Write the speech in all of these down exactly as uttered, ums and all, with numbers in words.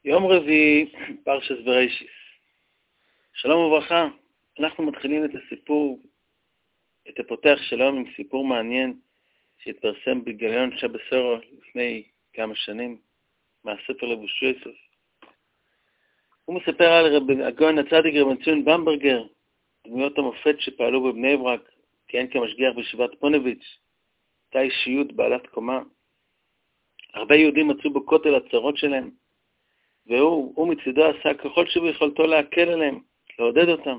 יום רביעי, פרשת בראשית. שלום וברכה, אנחנו מתחילים את הסיפור, את הפותח שלום עם סיפור מעניין שהתפרסם בגיליון שבסורו לפני כמה שנים, מהספר לבוש יוסף. הוא מספר על רב, הגאון הצדיק רבי ציון במברגר, דמויות המופת שפעלו בבני ברק, כיהן כמשגיח בישיבת פונביץ', הייתה אישיות בעלת קומה. הרבה יהודים מצאו בכותל הצרות שלהם, והוא הוא מצידו עשה ככל שביכולתו להקל עליהם, לעודד אותם.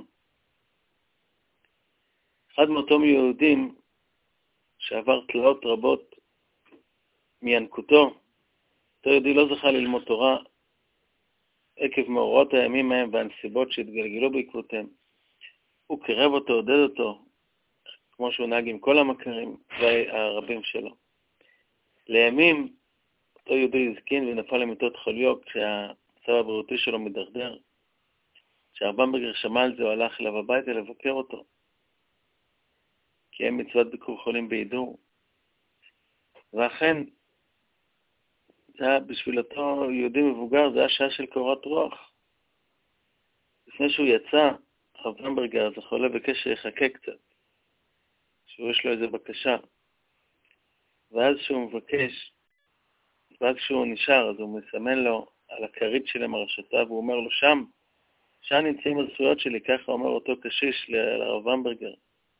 אחד מאותם יהודים שעבר תלאות רבות מינקותו, אותו יהודי לא זכה ללמוד תורה עקב מאורעות הימים מהם והנסיבות שהתגלגלו בעקבותיהם. הוא קרב אותו, עודד אותו, כמו שהוא נהג עם כל המכרים והרבים שלו. לימים אותו יהודי הזקין ונפל למיטות חוליו כשהמצב הבריאותי שלו מדרדר. כשהרב במברגר שמע על זה הוא הלך אליו הביתה לבקר אותו. קיים מצוות ביקור חולים בהידור. ואכן, זה היה בשביל אותו יהודי מבוגר, זה היה שעה של קורת רוח. לפני שהוא יצא, הרב במברגר אז החולה בקשר יחכה קצת. שהוא יש לו איזו בקשה. ואז שהוא מבקש, ואז כשהוא נשאר, אז הוא מסמן לו על הכרית שלהם הרשתה, והוא אומר לו, שם, שם נמצאים הזכויות שלי, ככה אומר אותו קשיש לרב במברגר.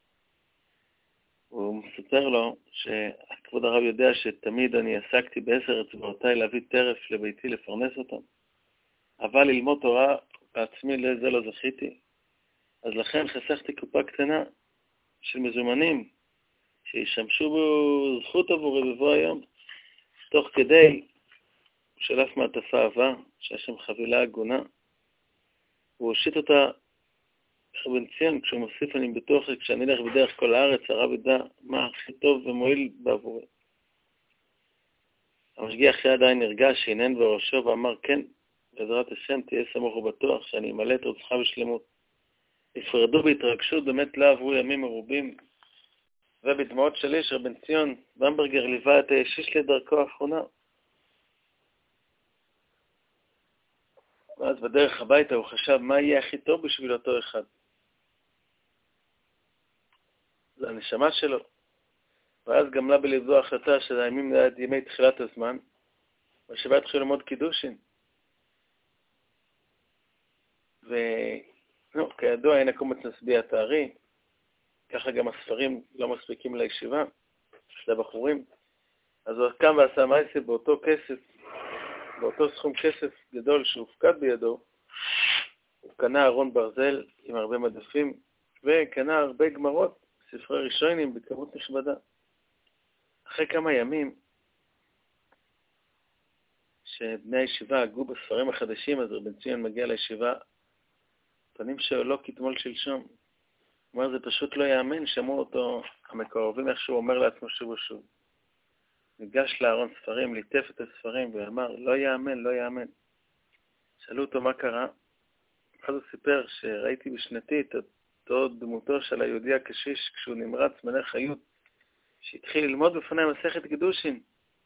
הוא מספר לו שכבוד הרב יודע שתמיד אני עסקתי בעשר אצבעותיי להביא טרף לביתי לפרנס אותם, אבל ללמוד תורה בעצמי לזה לא זכיתי. אז לכן חסכתי קופה קטנה של מזומנים שישמשו בו זכות עבורי בבוא היום. תוך כדי הוא שלף מעטפה אהבה שהיה שם חבילה הגונה, הוא הושיט אותה רבי ציון, כשהוא מוסיף אני בטוח שכשאני אלך בדרך כל הארץ, הרב ידע מה הכי טוב ומועיל בעבורי. המשגיח עדיין נרגש, שעינן בראשו ואמר, כן, בעזרת השם תהיה סמוך ובטוח שאני אמלא את רצונך בשלמות. נפרדו בהתרגשות, באמת לא עברו ימים מרובים, ובדמעות של איש רבי ציון במברגר ליווה את הישיש לדרכו האחרונה. ואז בדרך הביתה הוא חשב מה יהיה הכי טוב בשביל אותו אחד. זה הנשמה שלו. ואז גמלה בלבדו החלטה של הימים ליד ימי תחילת הזמן, ושבה התחיל ללמוד קידושין. ונו, כידוע אין הקומץ נשביע תארי, ככה גם הספרים לא מספיקים לישיבה, של הבחורים. אז הוא קם ועשה מייסה באותו כסף, באותו סכום כסף גדול שהופקד בידו, הוא קנה ארון ברזל עם הרבה מדפים, וקנה הרבה גמרות, ספרי ראשונים בכמות נכבדה. אחרי כמה ימים, שבני הישיבה הגו בספרים החדשים, אז רבי ציון מגיע לישיבה, פנים שלו לא כתמול שלשום. הוא אומר, זה פשוט לא יאמן, שמעו אותו המקורבים איך שהוא אומר לעצמו שוב ושוב. ניגש לארון ספרים, ליטף את הספרים, ואמר, לא יאמן, לא יאמן. שאלו אותו מה קרה. אז הוא סיפר שראיתי בשנתי את אותו דמותו של היהודי הקשיש, כשהוא נמרץ מלא חיות, שהתחיל ללמוד בפני מסכת קידושין.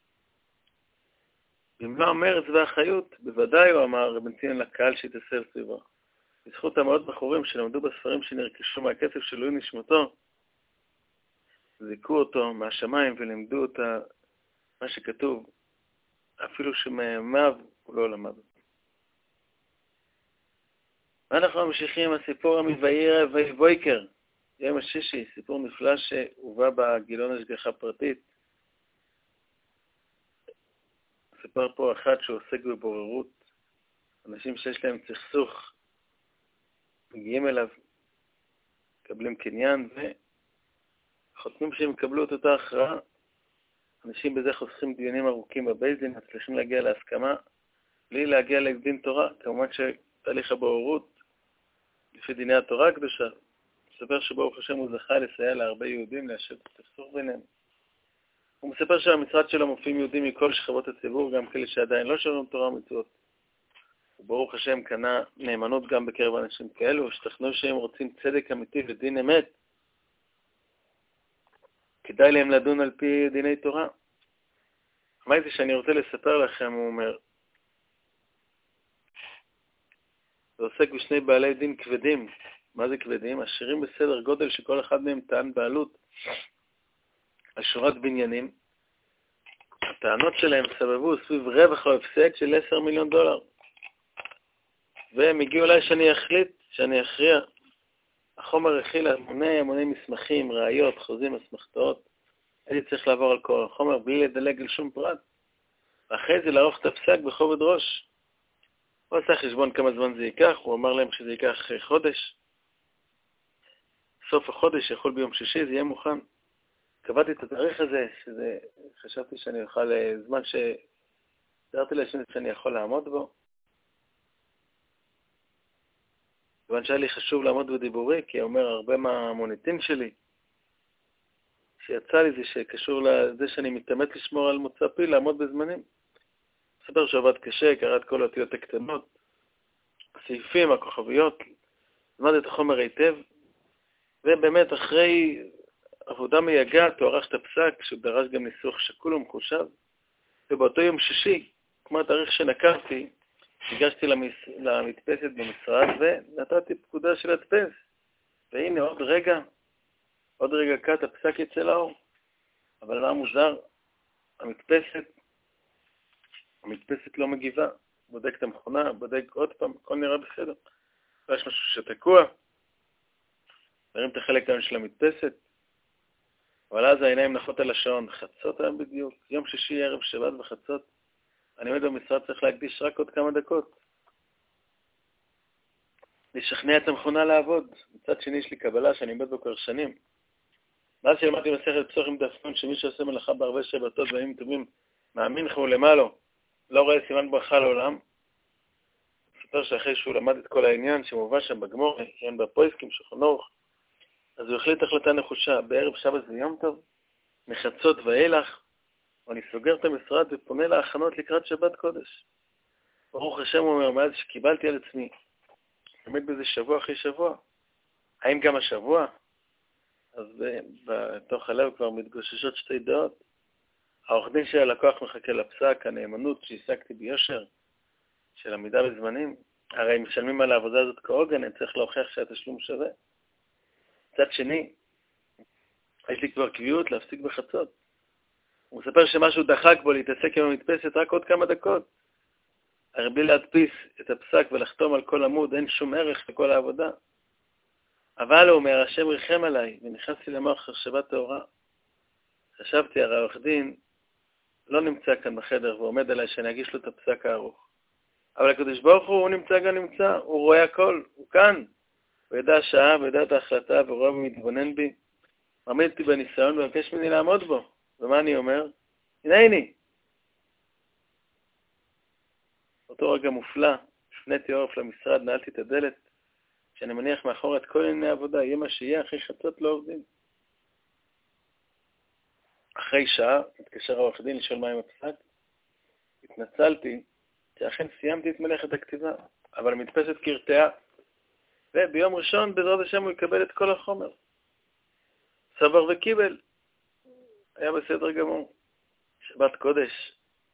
במלוא המרץ והחיות, בוודאי הוא אמר רבי ציון לקהל שהתאסף סביבו. בזכות המאות בחורים שלמדו בספרים שנרכשו מהכסף של אלוהי נשמתו, זיקו אותו מהשמיים ולימדו אותה מה שכתוב, אפילו שמאמיו הוא לא למד. ואנחנו ממשיכים עם הסיפור המבאיר ויבויקר, יום השישי, סיפור נפלא שהובא בגילון השגחה פרטית. סיפר פה אחד שעוסק בבוררות, אנשים שיש להם סכסוך, מגיעים אליו, מקבלים קניין, וחותמים שהם יקבלו את אותה הכרעה. אנשים בזה חוסכים דיונים ארוכים בבית דין, מצליחים להגיע להסכמה, בלי להגיע לדין תורה. כמובן שתהליך הבוררות, לפי דיני התורה הקדושה, מספר שברוך השם הוא זכה לסייע להרבה יהודים ליישב את הסכסוך ביניהם. הוא מספר שהמשרד שלו מופיעים יהודים מכל שכבות הציבור, גם כאלה שעדיין לא שומרים תורה ומצוות. וברוך השם קנה נאמנות גם בקרב אנשים כאלו, שתכנו שהם רוצים צדק אמיתי ודין אמת. כדאי להם לדון על פי דיני תורה. מה זה שאני רוצה לספר לכם, הוא אומר, ועוסק בשני בעלי דין כבדים. מה זה כבדים? עשירים בסדר גודל שכל אחד מהם טען בעלות על שורת בניינים. הטענות שלהם סבבו סביב רווח או הפסד של עשרה מיליון דולר. והם הגיעו אליי שאני אחליט, שאני אכריע. החומר הכיל המוני המוני מסמכים, ראיות, חוזים, אסמכתאות. הייתי צריך לעבור על כל החומר בלי לדלג על שום פרט. ואחרי זה לערוך את הפסק בכובד ראש. הוא עשה חשבון כמה זמן זה ייקח, הוא אמר להם שזה ייקח חודש. סוף החודש יכול ביום שישי, זה יהיה מוכן. קבעתי את התאריך הזה, שזה, חשבתי שאני אוכל, זמן שדרתי לשני שאני יכול לעמוד בו. כיוון שהיה לי חשוב לעמוד בדיבורי, כי אומר הרבה מהמוניטין שלי, שיצא לי זה שקשור לזה שאני מתאמץ לשמור על מוצא פי, לעמוד בזמנים. מספר שעבד קשה, קראת כל האותיות הקטנות, הסעיפים, הכוכביות, למד את החומר היטב, ובאמת אחרי עבודה מייגעת, הוא ערך את הפסק, שהוא דרש גם ניסוח שקול ומחושב, ובאותו יום שישי, כמו התאריך שנקרתי, הגשתי למס... למדפסת במשרד, ונתתי פקודה של הדפס. והנה עוד רגע, עוד רגע קט, הפסק יצא לאור. אבל מה מוזר? המדפסת, המדפסת לא מגיבה. בודק את המכונה, בודק עוד פעם, הכל נראה בסדר. יש משהו שתקוע. נרים את החלק היום של המדפסת. אבל אז העיניים נחות על השעון. חצות היום בדיוק. יום שישי, ערב שבת וחצות. אני עומד במשרד, צריך להקדיש רק עוד כמה דקות. לשכנע את המכונה לעבוד. מצד שני יש לי קבלה שאני עומד בו כבר שנים. מאז שלמדתי מסכת פסוחים דפון, שמי שעושה מלאכה בערבי שבתות וימים טובים, מאמין חו למעלו, לא רואה סימן ברכה לעולם. מספר שאחרי שהוא למד את כל העניין, שמובא שם בגמור, אין בפויסקים, שולחן אורך, אז הוא החליט החלטה נחושה, בערב שבת ויום טוב, מחצות ואילך, ואני סוגר את המשרד ופונה להכנות לקראת שבת קודש. ברוך השם, הוא אומר, מאז שקיבלתי על עצמי, עומד בזה שבוע אחרי שבוע. האם גם השבוע? אז בתוך הלב כבר מתגוששות שתי דעות. העורך דין של הלקוח מחכה לפסק, הנאמנות שהשגתי ביושר, של עמידה בזמנים. הרי הם משלמים על העבודה הזאת כעוגן, אני צריך להוכיח שהתשלום שווה. מצד שני, יש לי כבר קביעות להפסיק בחצות. הוא מספר שמשהו דחק בו להתעסק עם המדפסת רק עוד כמה דקות. הרי בלי להדפיס את הפסק ולחתום על כל עמוד, אין שום ערך לכל העבודה. אבל הוא אומר, השם ריחם עליי, ונכנסתי למוח חשבת טהורה. חשבתי, הרי העורך דין לא נמצא כאן בחדר, ועומד עליי שאני אגיש לו את הפסק הארוך. אבל הקדוש ברוך הוא, הוא נמצא גם נמצא, הוא רואה הכל, הוא כאן. הוא ידע השעה, הוא ידע את ההחלטה, והוא רואה ומתבונן בי. מעמיד אותי בניסיון ומבקש ממני לעמוד בו. ומה אני אומר? הנה הנה. אותו רגע מופלא, הפניתי עורף למשרד, נעלתי את הדלת, שאני מניח מאחור את כל ענייני העבודה, יהיה מה שיהיה, אחרי חצות לא עובדים. אחרי שעה, התקשר העורך דין לשאול מה עם הפסק. התנצלתי, שאכן סיימתי את מלאכת הכתיבה, אבל המדפסת קרטעה, וביום ראשון, בעזרת השם, הוא יקבל את כל החומר. סבר וקיבל. היה בסדר גמור. שבת קודש.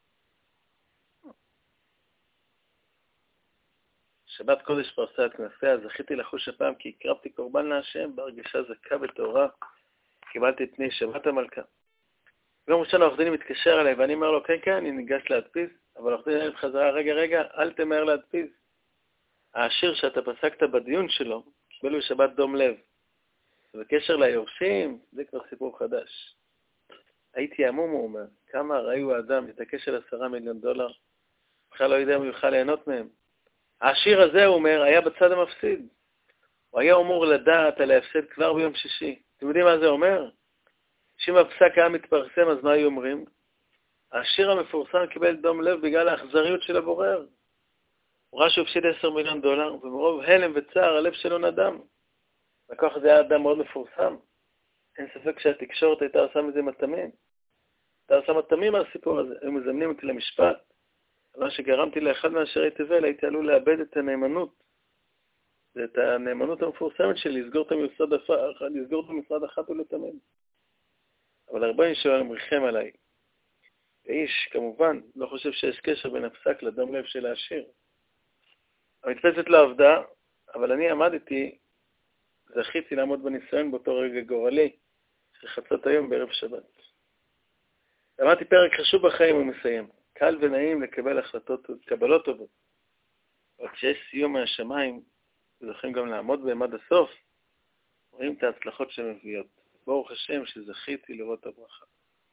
שבת קודש פרסה את כנפיה, זכיתי לחוש הפעם כי הקרבתי קורבן להשם, בהרגשה זכה וטהורה, קיבלתי את פני שבת המלכה. ביום ראשון העורך דין מתקשר אליי, ואני אומר לו, כן, כן, אני ניגש להדפיס, אבל העורך דין אלף חזרה, רגע, רגע, אל תמהר להדפיס. העשיר שאתה פסקת בדיון שלו, קיבל בשבת דום לב. ובקשר ליורשים, זה כבר סיפור חדש. הייתי עמום, הוא אומר, כמה ראי הוא האדם, מתעקש על עשרה מיליון דולר, בכלל לא יודע אם הוא יוכל ליהנות מהם. העשיר הזה, הוא אומר, היה בצד המפסיד. הוא היה אמור לדעת על ההפסד כבר ביום שישי. אתם יודעים מה זה אומר? שאם הפסק היה מתפרסם, אז מה היו אומרים? העשיר המפורסם קיבל דום לב בגלל האכזריות של הבורר. הוא ראה שהוא הפסיד עשרה מיליון דולר, ומרוב הלם וצער הלב שלו נדם. לקוח הזה היה אדם מאוד מפורסם. אין ספק שהתקשורת הייתה עושה מזה מטמים. הייתה עושה מטמים על הסיפור הזה. הם מזמנים אותי למשפט. מה שגרמתי לאחד מאנשי תבל, הייתי עלול לאבד את הנאמנות. ואת הנאמנות המפורסמת שלי, לסגור את המשרד, לסגור את המשרד אחת ולתמיד. אבל הרבה שלנו מריחם עליי. האיש, כמובן, לא חושב שיש קשר בין הפסק לדם לב של העשיר. המדפסת לא עבדה, אבל אני עמדתי, זכיתי לעמוד בניסיון באותו רגע גורלי, של חצות היום בערב שבת. למדתי פרק חשוב בחיים ומסיים. קל ונעים לקבל החלטות וקבלות טובות. אבל כשיש סיום מהשמיים, זוכים גם לעמוד בהם עד הסוף, רואים את ההצלחות שמביאות. ברוך השם שזכיתי לראות את הברכה.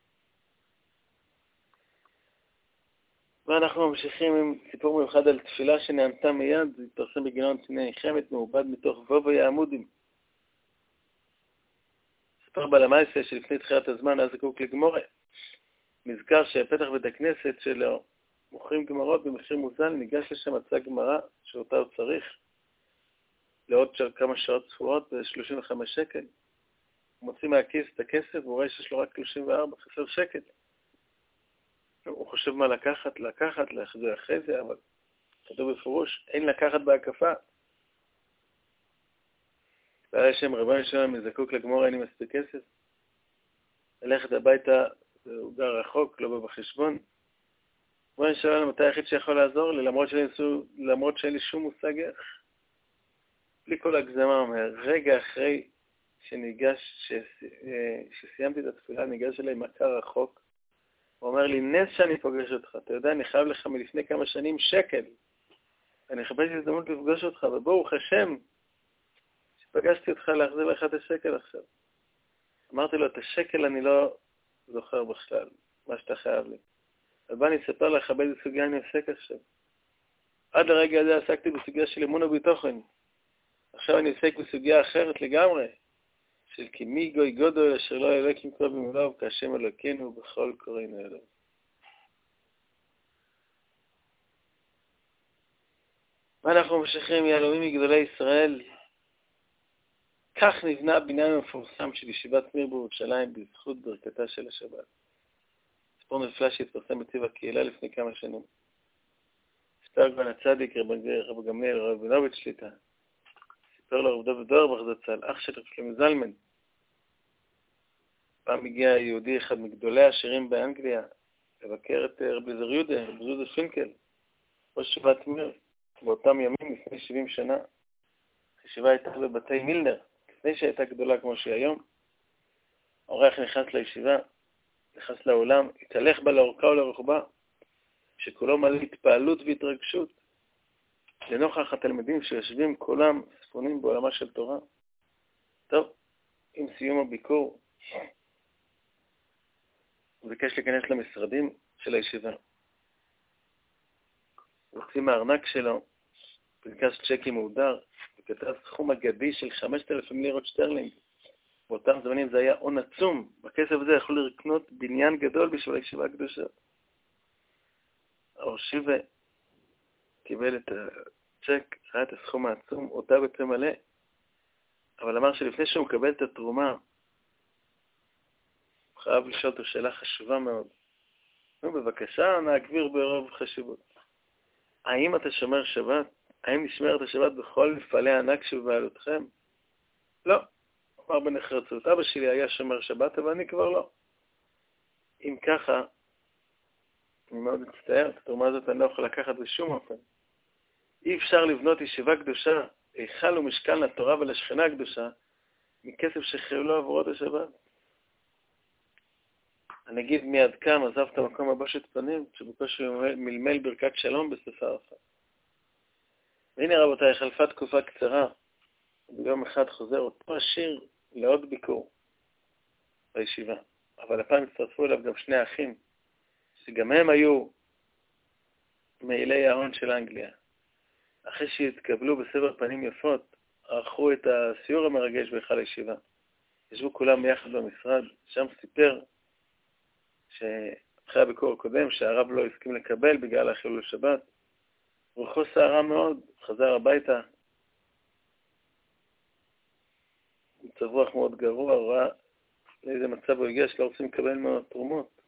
ואנחנו ממשיכים עם סיפור מיוחד על תפילה שנענתה מיד, זה התפרסם בגיליון קציני חמת, מעובד מתוך וובוי העמודים. סיפר בעל המעשה שלפני תחילת הזמן, אז זקוק לגמורה. נזכר שפתח בית הכנסת שלו מוכרים גמרות במחיר מוזל, ניגש לשם מצא גמרה שאותה הוא צריך, לעוד כמה שעות ספורות ב-שלושים וחמישה שקל. הוא מוציא מהכיס את הכסף, והוא רואה שיש לו רק שלושים וארבע, חסר שקל. הוא חושב מה לקחת, לקחת, להחזיר אחרי זה, אבל כתוב בפירוש, אין לקחת בהקפה. ועל השם רבן שלנו מזקוק לגמור, אין לי מספיק כסף. ללכת הביתה, הוא גר רחוק, לא בחשבון. רבן שלנו, מתי היחיד שיכול לעזור לי, למרות שאין, למרות שאין לי שום מושג איך. בלי כל הגזמה, אומר, רגע אחרי שניגש, שס, שסיימתי את התפילה, ניגש אליי מכר רחוק, הוא אומר לי, נס שאני פוגש אותך, אתה יודע, אני חייב לך מלפני כמה שנים שקל. אני חפש הזדמנות לפגוש אותך, וברוך השם, שפגשתי אותך להחזיר לך את השקל עכשיו. אמרתי לו, את השקל אני לא זוכר בכלל, מה שאתה חייב לי. אבל בוא אני אספר לך באיזה סוגיה אני עוסק עכשיו. עד לרגע הזה עסקתי בסוגיה של אמון וביטחון. עכשיו אני עוסק בסוגיה אחרת לגמרי, של כי מי גוי גודל אשר לא אלוקים קרוב ממלוב, כהשם אלוקינו בכל קוראינו אלוהו. ואנחנו ממשיכים יהלומים מגדולי ישראל. כך נבנה הבניין המפורסם של ישיבת מיר בירושלים בזכות ברכתה של השבת. סיפור נפלא שהתפרסם בטבע הקהילה לפני כמה שנים. סיפר גאון הצדיק רב גמליאל רב רבינוביץ' שליטה. סיפר לו רב דוד דוירבך זצ"ל, אח של רב שלמה זלמן. פעם הגיע יהודי אחד מגדולי השירים באנגליה לבקר את רב אליעזר יהודה, רב יהודה פינקל, ראש ישיבת מיר, באותם ימים לפני שבעים שנה. הישיבה הייתה בבתי מילנר, לפני שהייתה גדולה כמו שהיא היום. האורח נכנס לישיבה, נכנס לעולם, התהלך בה לאורכה ולרוחבה, שכולו מלא התפעלות והתרגשות, לנוכח התלמידים שיושבים כולם ספונים בעולמה של תורה. טוב, עם סיום הביקור, הוא ביקש להיכנס למשרדים של הישיבה. הוא הוציא מהארנק שלו, פנקס צ'קים מהודר, וכתב סכום אגדי של חמשת אלפים לירות שטרלינג. באותם זמנים זה היה הון עצום. בכסף הזה יכלו לקנות בניין גדול בשביל הישיבה הקדושה. הרשיבה קיבל את הצ'ק, ראה את הסכום העצום, הודה בפה מלא, אבל אמר שלפני שהוא מקבל את התרומה, הוא חייב לשאול אותו שאלה חשובה מאוד. נו, בבקשה, נעגביר ברוב חשיבות. האם אתה שומר שבת? האם נשמרת השבת בכל מפעלי הענק שבבעלותכם? לא. אמר בנחרצות, אבא שלי היה שומר שבת, אבל אני כבר לא. אם ככה, אני מאוד מצטער, את התרומה הזאת אני לא יכול לקחת בשום אופן. אי אפשר לבנות ישיבה קדושה, היכל ומשכן לתורה ולשכנה הקדושה, מכסף שחיללו עבורו את השבת. הנגיד מיד קם, עזב את המקום הבושת פנים, שבקושי מלמל ברכת שלום בספר אחת. והנה רבותיי, חלפה תקופה קצרה, ביום אחד חוזר אותו השיר לעוד ביקור בישיבה. אבל הפעם הצטרפו אליו גם שני אחים, שגם הם היו מעילי ההון של אנגליה. אחרי שהתקבלו בסבר פנים יפות, ערכו את הסיור המרגש בהיכל הישיבה. ישבו כולם יחד במשרד, שם סיפר שאחרי הביקור הקודם שהרב לא הסכים לקבל בגלל החילול שבת, רוחו שערה מאוד, חזר הביתה, מצב רוח מאוד גרוע, ראה לאיזה מצב הוא הגיע שלא רוצים לקבל ממנו תרומות.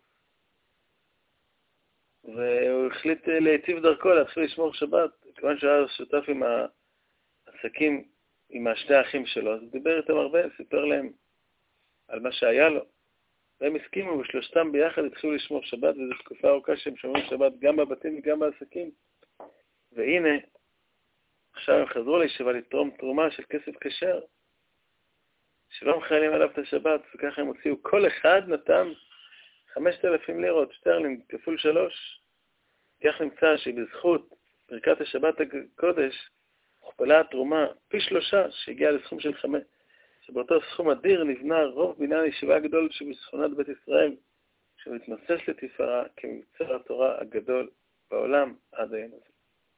והוא החליט להיטיב דרכו, להתחיל לשמור שבת, כיוון שהוא היה שותף עם העסקים, עם השני האחים שלו, אז הוא דיבר איתם הרבה, סיפר להם על מה שהיה לו. והם הסכימו, ושלושתם ביחד התחילו לשמור שבת, וזו תקופה ארוכה שהם שומרים שבת גם בבתים וגם בעסקים. והנה, עכשיו הם חזרו לישיבה לתרום תרומה של כסף כשר, שלא מחיילים עליו את השבת, וככה הם הוציאו, כל אחד נתן חמשת אלפים לירות, שטרלינג, כפול שלוש. כך נמצא שבזכות ברכת השבת הקודש, הוכפלה התרומה פי שלושה, שהגיעה לסכום של חמש, שבאותו סכום אדיר נבנה רוב בניין הישיבה הגדול שבשכונת בית ישראל, שמתנוסס לתפארה כמבצר התורה הגדול בעולם עד היום הזה.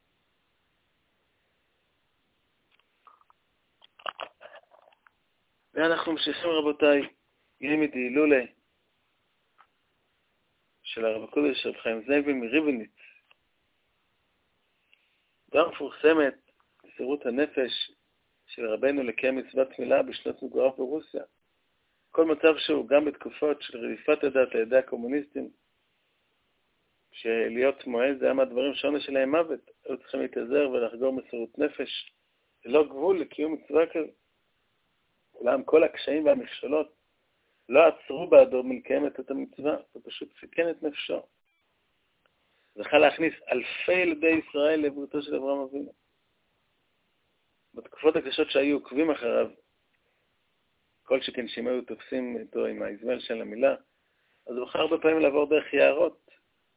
ואנחנו ממשיכים רבותיי, לימד הילולה של הרב הקודש רב חיים זאבי מריבניץ. גם מפורסמת מסירות הנפש של רבנו לקיים מצוות מילה בשנות מגוריו ברוסיה. כל מצב שהוא, גם בתקופות של רדיפת הדת על ידי הקומוניסטים, שלהיות מועד זה היה מהדברים שעונש שלהם מוות, היו צריכים להתעזר ולחגור מסירות נפש, ללא גבול לקיום מצווה כזה. אולם כל הקשיים והמכשלות לא עצרו בעדו מלקיים את המצווה, הוא פשוט סיכן את נפשו. זכה להכניס אלפי ילדי ישראל לבריתו של אברהם אבינו. בתקופות הקשות שהיו עוקבים אחריו, כל שכן שהם היו תופסים איתו עם האזמל של המילה, אז הוא בחר הרבה פעמים לעבור דרך יערות,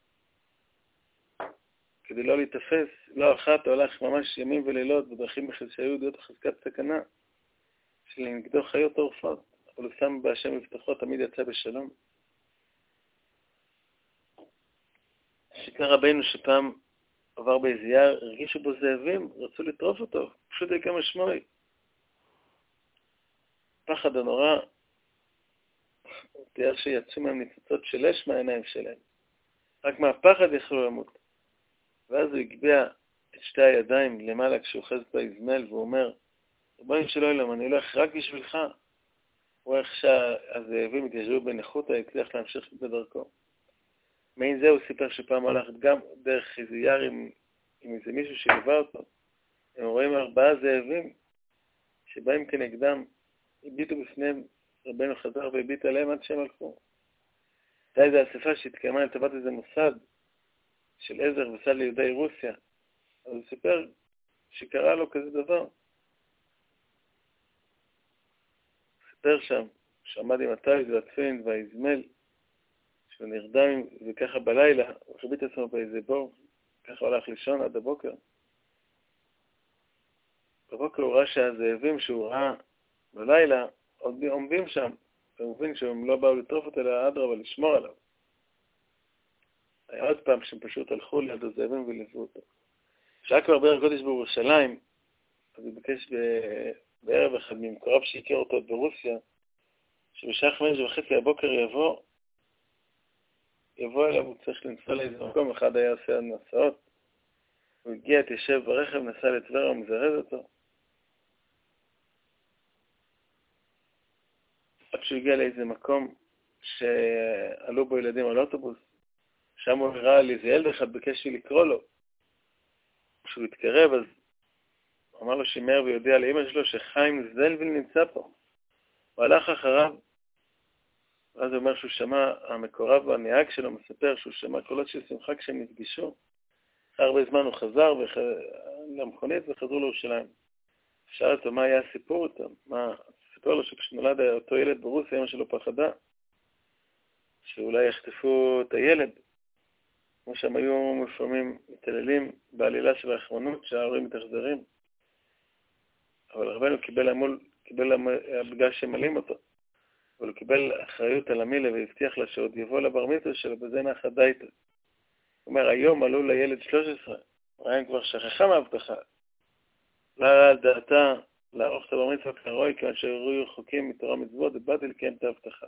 כדי לא להתאפס. לא אחת הוא הלך ממש ימים ולילות בדרכים שהיו יהודיות בחזקת סכנה, שלנגדו חיות טורפות, אבל הוא שם בהשם מבטחו, תמיד יצא בשלום. שיקר רבינו שפעם עבר באיזה יער, הרגישו בו זאבים, רצו לטרוף אותו, פשוט היה כמשמעי. פחד הנורא, תיאר שיצאו מהם ניצוצות של אש מהעיניים שלהם. רק מהפחד יכלו למות. ואז הוא הגביע את שתי הידיים למעלה כשהוא חז באזמל, והוא אומר, רבונו של עולם, אני הולך רק בשבילך. הוא רואה איך שהזאבים התיישבו בניחותא, הצליח להמשיך בדרכו. מעין זה הוא סיפר שפעם הולך גם דרך איזה יער עם, עם איזה מישהו שליווה אותו. הם רואים ארבעה זאבים שבאים כנגדם, הביטו בפניהם, רבנו חזר והביט עליהם עד שהם הלכו. הייתה איזו אספה שהתקיימה לטובת איזה מוסד של עזר וסד ליהודי רוסיה. אז הוא סיפר שקרה לו כזה דבר. סיפר שם, שעמד עם הטלית והתפילין והאזמל, שהוא נרדם וככה בלילה, הוא חיבית עצמו באיזה בור, ככה הולך לישון עד הבוקר. בבוקר הוא ראה שהזאבים שהוא ראה בלילה עוד עומדים שם, הוא מבין שהם לא באו לטרוף אותו אלא אדרבה לשמור עליו. היה עוד פעם שהם פשוט הלכו ליד הזאבים וליוו אותו. כשהיה כבר בערב קודש בירושלים, אז הוא ביקש בערב אחד ממקורב שהכיר אותו ברוסיה, שבשעה חמש וחצי הבוקר יבוא, יבוא אליו, הוא צריך לנסוע לאיזה מקום, אחד היה עושה נסעות, הוא הגיע, תשב ברכב, נסע לטבריה ומזרז אותו. עד שהוא הגיע לאיזה מקום שעלו בו ילדים על אוטובוס, שם הוא הראה לי איזה ילד אחד ביקש לי לקרוא לו. כשהוא התקרב, אז הוא אמר לו שימר ויודע לאמא שלו שחיים זלוויל נמצא פה. הוא הלך אחריו, ואז הוא אומר שהוא שמע, המקורב והנהג שלו מספר שהוא שמע קולות של שמחה כשהם נפגשו. אחרי הרבה זמן הוא חזר וח... למכונית וחזרו לירושלים. שאל אותו מה היה הסיפור איתם, מה... סיפר לו שכשנולד אותו ילד ברוסיה, אמא שלו פחדה, שאולי יחטפו את הילד, כמו שהם היו לפעמים מתעללים בעלילה של הרחמנות, שההורים מתאכזרים. אבל רבנו קיבל המול, קיבל בגלל שמלים אותו, אבל הוא קיבל אחריות על המילה והבטיח לה שעוד יבוא לבר מצווה שלו, בזה נחה דייטה. הוא אומר, היום עלו לילד שלוש עשרה, רעיין כבר שכחה מהבטחה. לא היה על דעתה לערוך את הבר מצווה כרואי, כיוון שהראו חוקים מתורה מצוות, ובאתי לקיים את ההבטחה.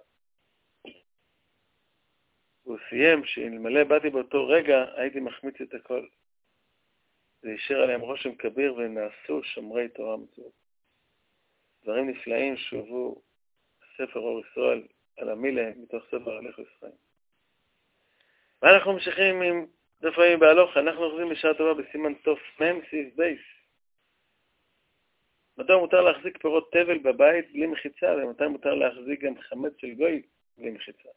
הוא סיים שאלמלא באתי באותו רגע, הייתי מחמיץ את הכל. זה השאיר עליהם רושם כביר ונעשו שומרי תורה מצוות. דברים נפלאים שהובאו ספר אור ישראל על המילה מתוך ספר הלכו ישראל. ואנחנו ממשיכים עם דף יומי בהלכה, אנחנו אוחזים בשעה טובה בסימן תוף מם סעיף בייס. מתי מותר להחזיק פירות תבל בבית בלי מחיצה, ומתי מותר להחזיק גם חמץ של גוי בלי מחיצה.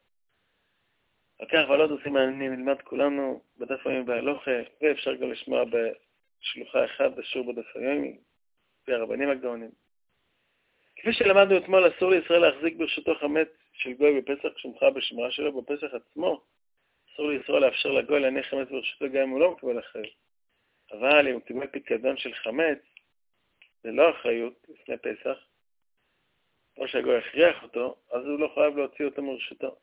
על כך ועל עוד עושים מעניינים נלמד כולנו בדף יומי בהלכה, ואפשר גם לשמוע שלוחה אחד אשור בדף היומי, לפי הרבנים הגאונים. כפי שלמדנו אתמול, אסור לישראל להחזיק ברשותו חמץ של גוי בפסח כשמחה בשמרה שלו. בפסח עצמו אסור לישראל לאפשר לגוי להניח חמץ ברשותו גם אם הוא לא מקבל אחריות. אבל אם הוא קיבל פיקדון של חמץ, זה לא אחריות לפני פסח, או שהגוי הכריח אותו, אז הוא לא חייב להוציא אותו מרשותו.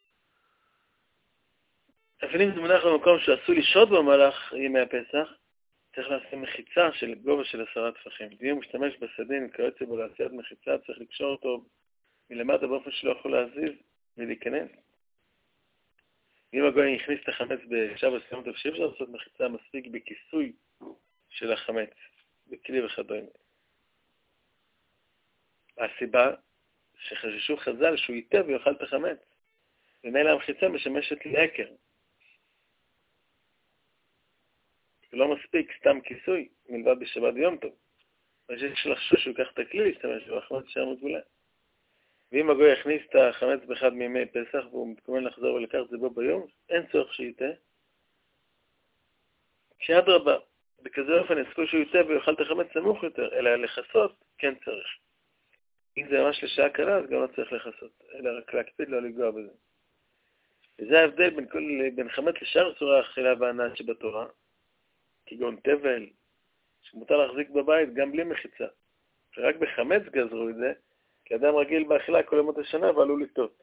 אפילו זה מונח במקום שעשוי לשהות במהלך ימי הפסח, צריך לעשות מחיצה של גובה של עשרה טפחים. ואם הוא משתמש בסדין וכיוצא בו לעשיית מחיצה, צריך לקשור אותו מלמטה באופן שלא יכול להזיז ולהיכנס. אם הגוי יכניס את החמץ בשבת סיום טוב, שאפשר לעשות מחיצה מספיק בכיסוי של החמץ, בכלי וכדומה. הסיבה שחששו חז"ל שהוא ייטה ויאכל את החמץ. ומילא המחיצה משמשת לעקר. ולא מספיק סתם כיסוי, מלבד בשבת יום טוב. ויש לחשוש שהוא ייקח את הכלי להשתמש בו, החמץ שער מגולה. ואם הגוי יכניס את החמץ באחד מימי פסח והוא מתכוון לחזור ולקח את זה בו ביום, אין צורך שייטה. כשעד רבה, בכזה אופן יסקו שהוא ייטה ויאכל את החמץ סמוך יותר, אלא לחסות, כן צריך. אם זה ממש לשעה קלה, אז גם לא צריך לחסות, אלא רק להקפיד לא לגוע בזה. וזה ההבדל בין, כל, בין חמץ לשאר צורה האכילה והענן שבתורה, כגון תבל, שמותר להחזיק בבית גם בלי מחיצה. ורק בחמץ גזרו את זה, כי אדם רגיל באכילה כל ימות השנה ועלול לטעות.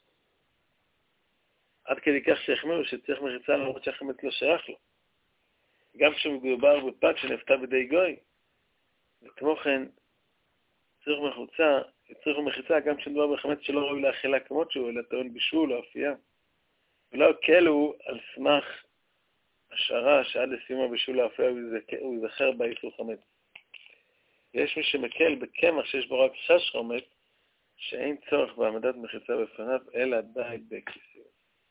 עד כדי כך שהחמירו שצריך מחיצה למרות שהחמץ לא שייך לו. גם כשמדובר בפת שנפתה בידי גוי, וכמו כן, צריך מחוצה, צריך מחיצה גם כשמדובר בחמץ שלא ראוי לאכילה כמות שהוא, אלא טעון בישול או אפייה. ולא הקלו על סמך השערה שעד לסיום הבישול האפייה הוא ייזכר באיסור חמץ. ויש מי שמקל בקמח שיש בו רק שש חמץ, שאין צורך בעמדת מחיצה בפניו, אלא די בכיסוי.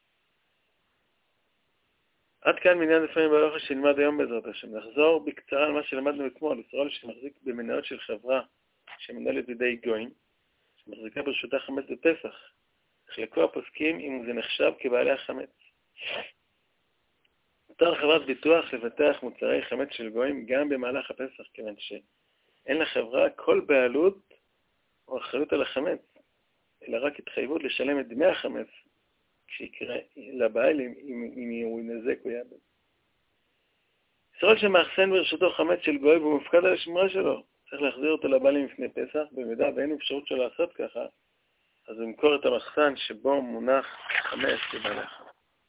עד כאן מניין לפעמים בהלכה שנלמד היום בעזרת השם. נחזור בקצרה על מה שלמדנו אתמול. ישראל שמחזיק במניות של חברה שמנהלת בידי גויים, שמחזיקה ברשותה חמץ בפסח. חלקו הפוסקים אם זה נחשב כבעלי החמץ. מותר חברת ביטוח לבטח מוצרי חמץ של גויים גם במהלך הפסח, כיוון שאין לחברה כל בעלות או אחריות על החמץ, אלא רק התחייבות לשלם את דמי החמץ כשיקרה לבעל אם, אם, אם הוא ינזק או יאבד. ישראל שמאחסן ברשותו חמץ של גוי והוא מופקד על השמרה שלו, צריך להחזיר אותו לבעלים לפני פסח, במידה ואין אפשרות שלו לעשות ככה, אז הוא ימכור את המחסן שבו מונח חמץ לבעלי החמץ.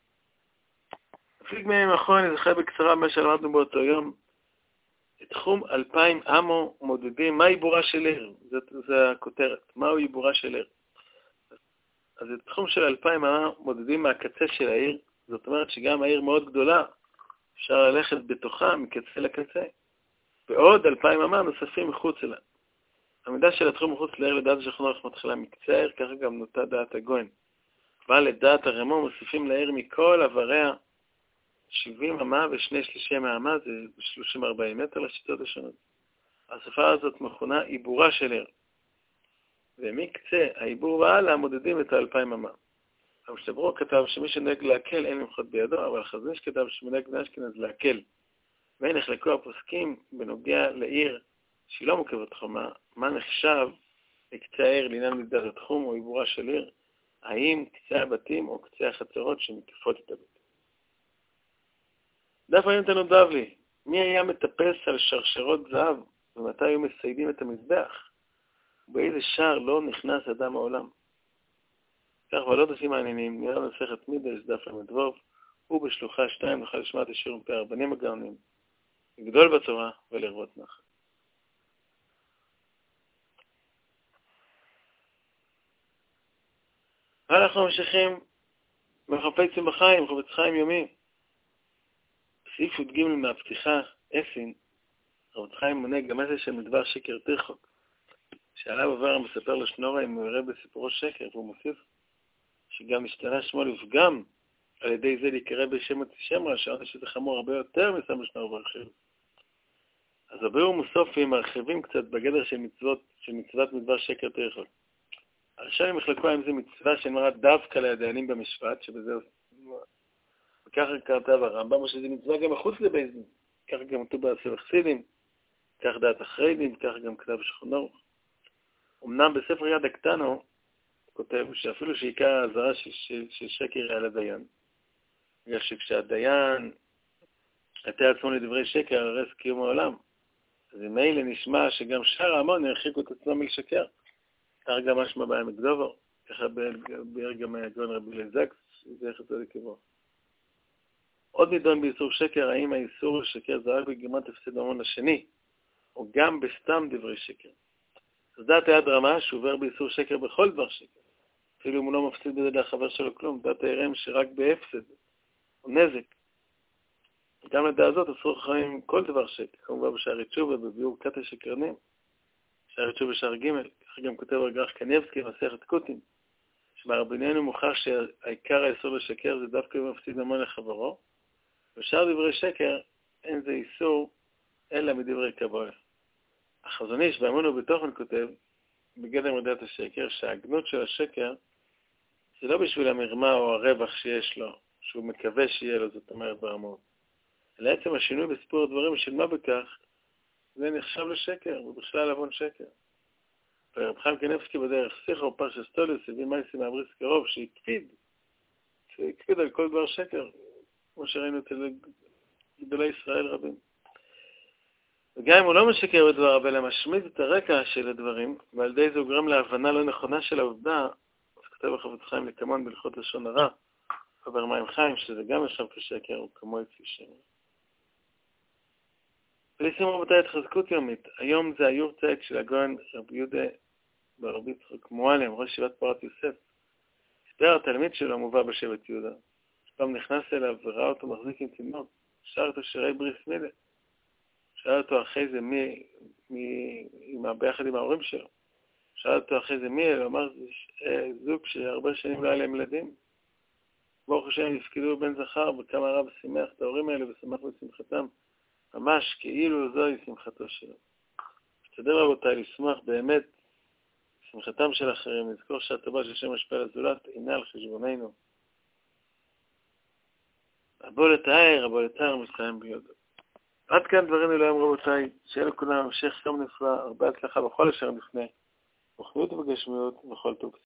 נפליג מהם אחרון, נזכר בקצרה מה שלמדנו באותו יום. תחום אלפיים אמו מודדים, מה עיבורה של עיר? זה הכותרת. מהו עיבורה של עיר? אז את תחום של אלפיים אמה מודדים מהקצה של העיר, זאת אומרת שגם העיר מאוד גדולה, אפשר ללכת בתוכה מקצה לקצה. ועוד אלפיים אמה נוספים מחוץ אליה. המידה של התחום מחוץ לעיר לדעת שכנו לך מתחילה מקצה העיר, ככה גם נוטה דעת הגוין. אבל לדעת הרמו מוסיפים לעיר מכל עבריה שבעים אמה ושני שלישי מהאמה, זה שלושים ארבעים מטר לשיטות השונות. השפה הזאת מכונה עיבורה של עיר. ומקצה העיבור והלאה מודדים את האלפיים אמה. המשתברו כתב שמי שנוהג להקל אין למחות בידו, אבל חזניש כתב שמנהג בני אשכנז להקל. ואין נחלקו הפוסקים בנוגע לעיר שהיא לא מוקבת חומה, מה נחשב לקצה העיר לעניין מידת התחום או עיבורה של עיר, האם קצה הבתים או קצה החצרות שמקיפות את הבתים. דף היום תנודב לי, מי היה מטפס על שרשרות זהב ומתי היו מסיידים את המזבח? באיזה שער לא נכנס אדם העולם? כך ועלות עושים מעניינים, נראה מסכת מידרש דף למדבוב, ובשלוחה שתיים נוכל לשמוע את השיעור מפי הרבנים הגאונים, לגדול בתורה ולרבות נחת. אנחנו ממשיכים מחפצים בחיים, חפץ חיים יומי. בסעיף י"ג מהפתיחה, אפין, חפץ חיים מונה גם איזה של מדבר שקר תרחוק, שעליו עובר מספר לשנורה אם הוא יראה בסיפורו שקר, והוא מוסיף שגם השתנה שמו לפגם, על ידי זה להיקרא בשם התשמרה, שהעונש שזה חמור הרבה יותר מסם לשנור והרחיב. אז הביאו מוסופים מרחיבים קצת בגדר של מצוות, של מצוות מדבר שקר תרחוק. הראשונים יחלקו אם זה מצווה שנאמרה דווקא לידיינים במשפט, שבזה וככה כתב הרמב"ם, או שזה מצווה גם מחוץ לבית דין, ככה גם אותו בעשרת חסידים, כך דעת החרדים, כך גם כתב שולחן ערוך. אמנם בספר יד הקטנו, כותב שאפילו שעיקר האזהרה של, של, של שקר היה לדיין. בגלל שכשהדיין הייתה עצמו לדברי שקר, הרס קיום העולם. אז ממילא נשמע שגם שאר ההמון ירחיקו את עצמם מלשקר. כך גם משמע בהם מקדובו, ככה ביאר גם הגאון רבי לזקס, שזה איך זה לקבוע. עוד נידון באיסור שקר, האם האיסור לשקר זה רק בגרימת הפסד ממון השני, או גם בסתם דברי שקר. אז דעת היד רמה שעובר באיסור שקר בכל דבר שקר. אפילו אם הוא לא מפסיד בזה לחבר שלו כלום, דעת הירם שרק בהפסד, או נזק. גם לדעה הזאת אסור חיים כל דבר שקר, כמובן בשערי תשובה, בביאור קטע שקרנים, שערי תשובה בשער ג', כך גם כותב אגרח קניבסקי, מסכת קוטין, שברביננו מוכח שהעיקר האיסור לשקר זה דווקא אם מפסיד ממון לחברו, ושאר דברי שקר אין זה איסור, אלא מדברי קבלה. החזון איש באמון ובתוכן כותב, בגדר מידת השקר, שההגנות של השקר זה לא בשביל המרמה או הרווח שיש לו, שהוא מקווה שיהיה לו, זאת אומרת ברמות. אלא עצם השינוי בסיפור הדברים של מה בכך, זה נחשב לשקר, ובכלל עוון שקר. ורב חיים קניבסקי בדרך שיחה או פרשס טוליוס הביא מייסי מהבריס קרוב שהקפיד, שהקפיד על כל דבר שקר, כמו שראינו אצל גדולי ישראל רבים. וגם אם הוא לא משקר בדבר, אבל משמיד את הרקע של הדברים, ועל ידי זה הוא גרם להבנה לא נכונה של העובדה, אז כותב החפץ חיים לקמון בהלכות לשון הרע, חבר מים חיים, שזה גם נחשב כשקר, הוא כמו אצלי שם. ולסיום רבותיי התחזקות יומית, היום זה היור צייק של הגאון רבי יהודה ברבי יצחק מועלם, ראש ישיבת פורת יוסף. סיפר התלמיד שלו מובא בשבט יהודה, שפעם נכנס אליו וראה אותו מחזיק עם תינוק, שר אותו שירי בריס מילה. שאל אותו אחרי זה מי, מי עם, ביחד עם ההורים שלו. שאל אותו אחרי זה מי, הוא אמר, זה זוג שהרבה שנים לא היה להם ילדים. ברוך השם יפקדו בן זכר, וכמה הרב שימח את ההורים האלה ושמח בשמחתם, ממש כאילו זוהי שמחתו שלו. שתדע רבותיי, לשמח באמת שמחתם של אחרים, לזכור שהטובה של שם השפעה לזולת אינה על חשבוננו. הבוא לתאר, הבוא לתאר, מסתיים ביודו. עד כאן דברינו להיום רבותיי, שיהיה לכולם המשך יום נפלא, הרבה הצלחה בכל אשר נפנה, רוחניות וגשמיות וכל טוב.